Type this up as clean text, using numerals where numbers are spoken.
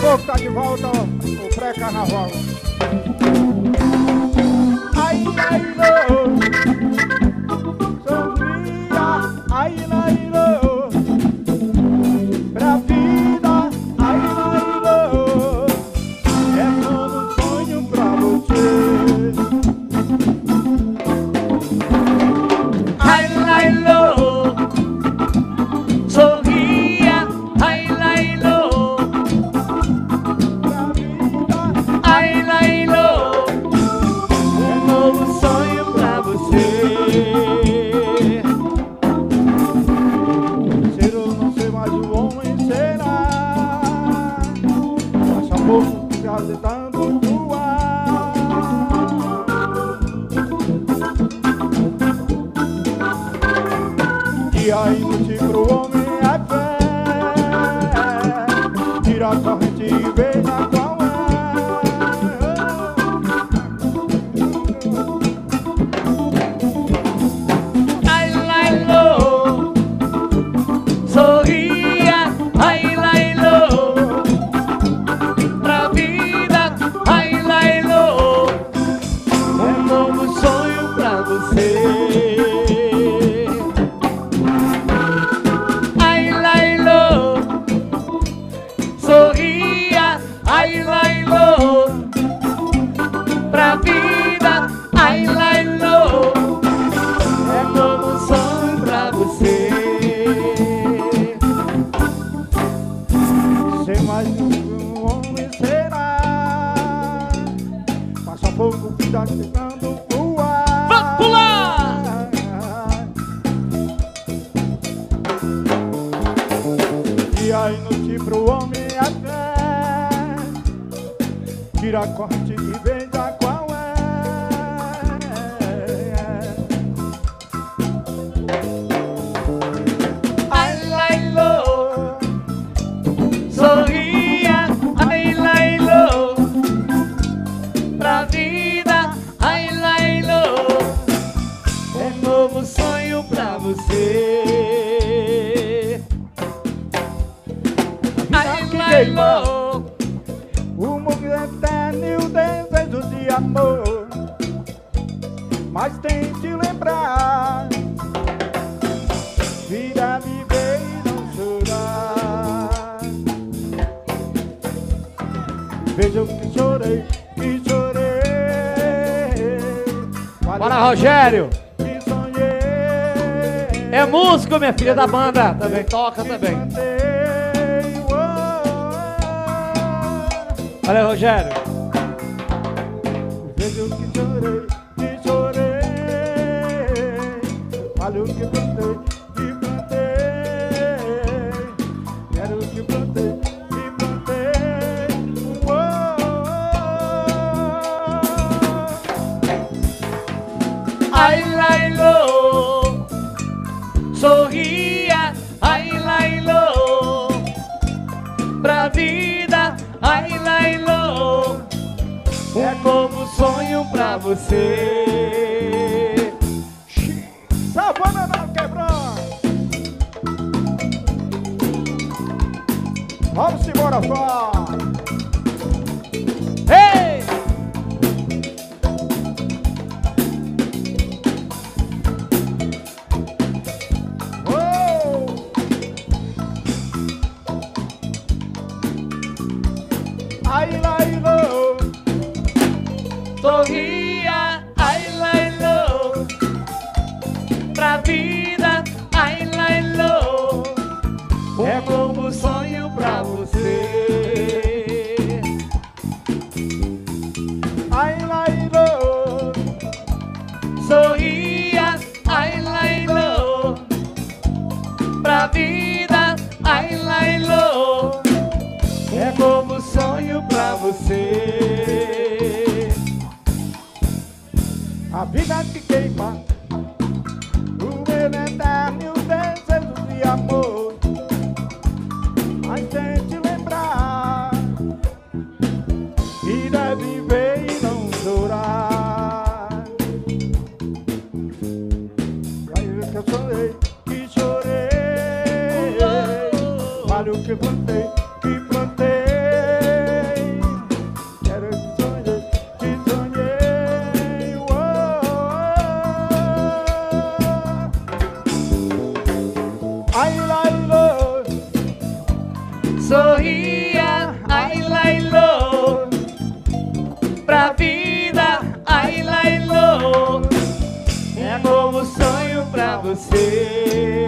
pouco tá de volta o pré-carnaval. Ai, ai, lo, Sofia, ai, ai, lo, pra vida, ai, ai, lo, é todo um sonho pra você. Ai, ai, lo, sorria, ai, ai, lo, Pra vida, ai, ai, lo, um novo sonho pra você. ser ou não ser mais o homem será. Passa pouco já tentando voar. E aí noite pro homem é fé. Tira a corrente e veja qual é. Ai, ai, lo, sorria, ai, ai, lo, pra vida, ai, ai, lo, um novo sonho pra você. Ai, ai, lo, sorria, ai, ai, lo, pra vida, ai, ai, lo, é novo sonho pra você. Ser mais um homem será. Passa pouco vida tentando voar. Vamos pular! E aí noite pro homem até. Tira a corte e veja qual é. Ai, ai, lo, sorria, ai, ai, lo, pra vida, ai, ai, lo, é novo sonho pra você. Ai, que ai, queima. lo, O mundo eterno e o desejo de amor. Mas tente lembrar. Vida, viver e não chorar. Veja o que chorei, que chorei. Bora, Rogério! Que sonhei. É músico, minha filha da banda, também toca também. Olha, Rogério. Veja o que chorei, que chorei. Olha o que plantei, que plantei. Quero o que plantei, que plantei. Ai, ai, lo, sorria, ai, ai, lo, pra vida, ai, ai, lo, um novo sonho pra você. Savana não quebrou. Vamos embora fora. Ei! Oh! Ai, ai, lo. Sorria, ai, ai, lo, pra vida, ai, ai, lo, um novo sonho pra você. Ai, ai, lo. Sorria, ai, ai, lo, pra vida, ai, ai, lo, um novo sonho pra você. A vida que queima, o meu eterno e o desejo de amor. Mas tente lembrar que deve viver e não chorar. Aí que eu chorei, que chorei. Olha o que plantei, que plantei. pra você.